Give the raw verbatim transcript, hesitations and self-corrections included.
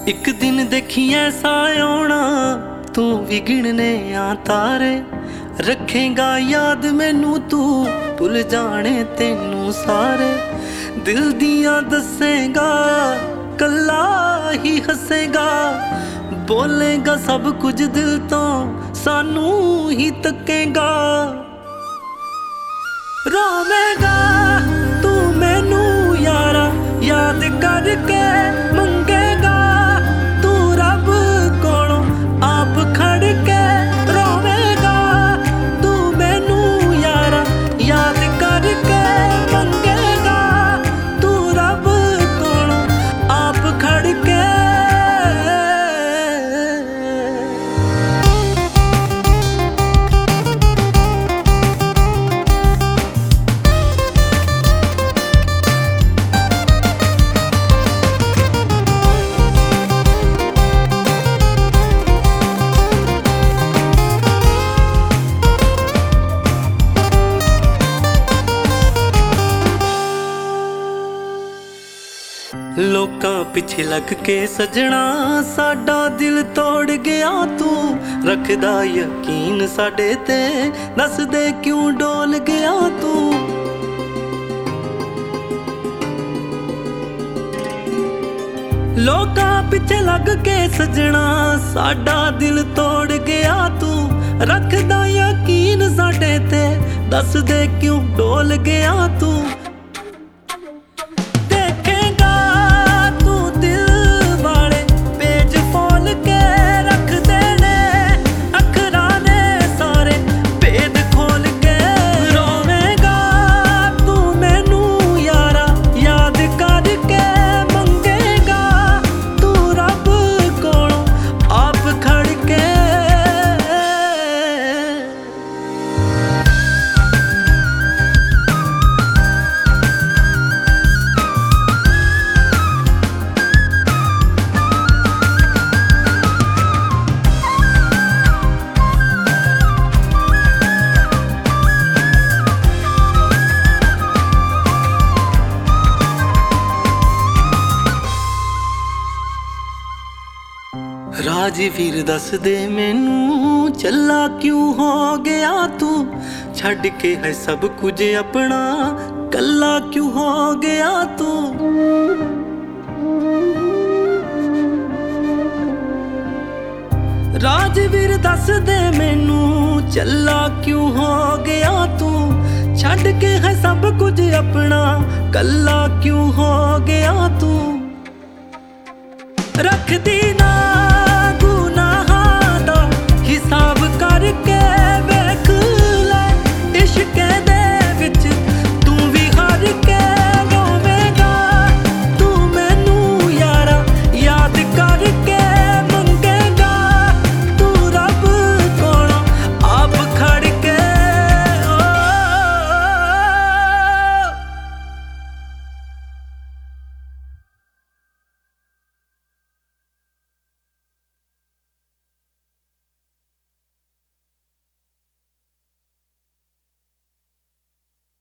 एक दिन देखी ऐसा आना तू भी गिनने आ तारे, रखेगा याद मैनू तू भुल जाने तेनू सारे। दिल दियां दसेगा कला ही हसेगा, बोलेगा सब कुछ दिल तो सानू ही तकेगा। रोवेगा तू मैनू यारा याद करके मंगेगा, तू रब कोलों आप खड़ के रोवेगा। तू मैनू यारा याद करके मंगेगा, तू रब कोलों आप खड़ के। लोकां पिछे लग के सजना साडा दिल तोड़ गया, तू रखदा यकीन साडे ते दस दे क्यों डोल गया तू। लोकां पिछे लग के सजना साडा दिल तोड़ गया, तू रखदा यकीन साडे ते दस दे क्यों डोल गया तू। राजवीर दस दे मैनू चला क्यों हो गया तू, छड़ के है सब कुछ अपना कला क्यों हो गया तू। राजवीर दस दे मैनू चला क्यों हो गया तू, छड़ के है सब कुछ अपना कला क्यों हो गया तू। रख दी ना